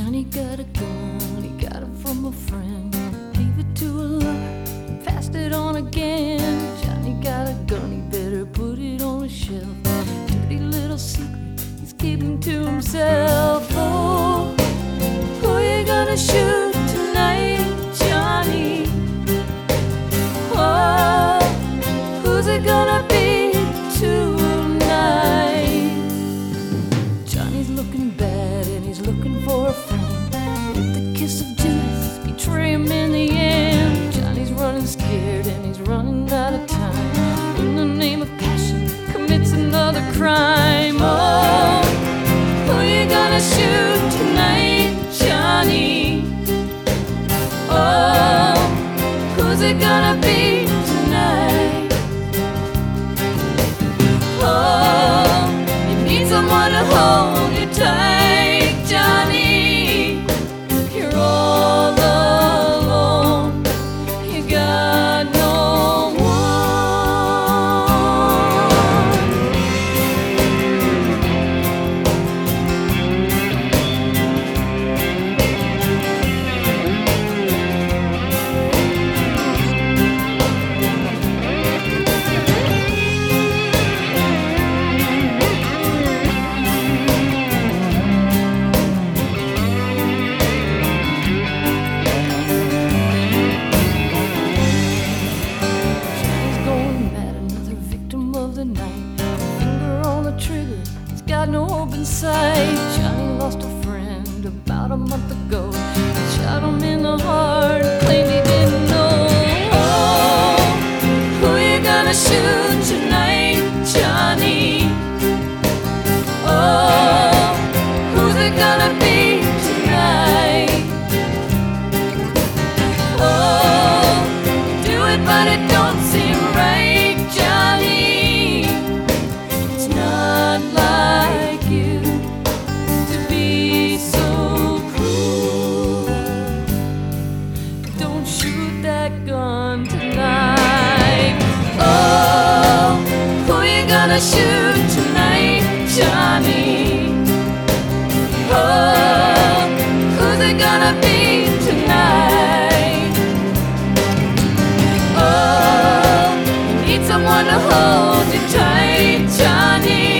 Johnny got a gun, he got it from a friend. Gave it to a lover, passed it on again. Johnny got a gun, he better put it on a shelf. Dirty little secret he's keeping to himself. Oh, who you gonna shoot tonight, Johnny? Oh, who's it gonna be tonight? Johnny's looking bad and he's looking for a friend. With the kiss of Judas, betray him in the end. Johnny's running scared and he's running out of time. In the name of passion, commits another crime. Oh, who you gonna shoot tonight, Johnny? Oh, who's it gonna be tonight? Oh, you need someone to hold you tight, Johnny. You're all alone, you got no the night. Finger on the trigger, he's got no hope in sight. Johnny lost a friend about a month ago. He shot him in the heart, claimed he didn't know. Oh, who you gonna shoot tonight, Johnny? Oh, who's it gonna be tonight? Oh, you do it but it don't seem right, Johnny. Gun tonight. Oh, who you gonna shoot tonight, Johnny? Oh, who's it gonna be tonight? Oh, you need someone to hold you tight, Johnny.